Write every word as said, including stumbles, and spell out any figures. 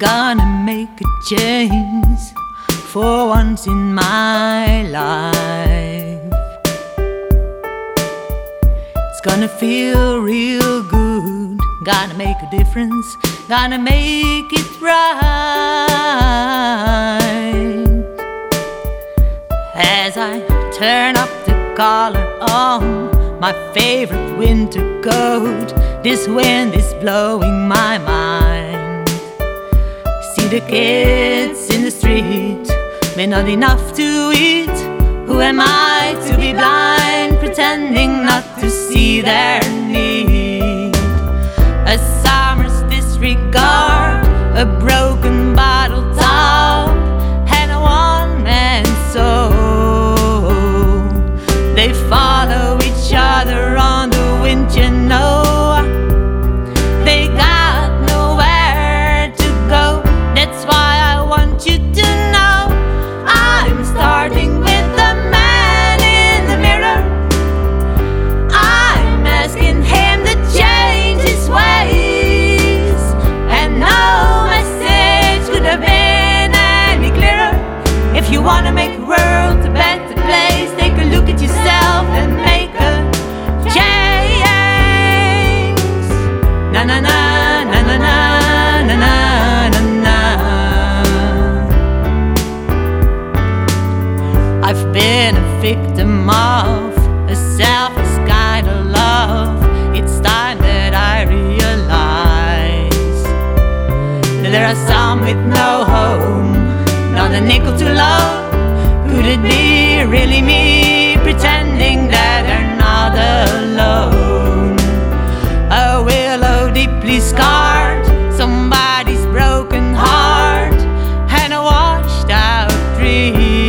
gonna make a change for once in my life. It's gonna feel real good, gonna make a difference, gonna make it right. As I turn up the collar on my favorite winter coat, this wind is blowing my mind. See the kids in the street, but not enough to eat. Who am I to be blind, pretending not to see their need? A summer's disregard, a broken bottle top, and a one-man soul. They follow each other on the wind, you know. They got nowhere to go. That's why I want you to know I'm starting with the man in the mirror. I'm asking him to change his ways, and no message could have been any clearer. If you wanna make the world a better place, take a look at yourself and make a change. Na na na na na na na na na na. I've been a victim of a selfish kind of love. It's time that I realize that there are some with no home, not a nickel too low. Could it be really me, pretending that they're not alone? A willow deeply scarred, somebody's broken heart, and a washed out dream.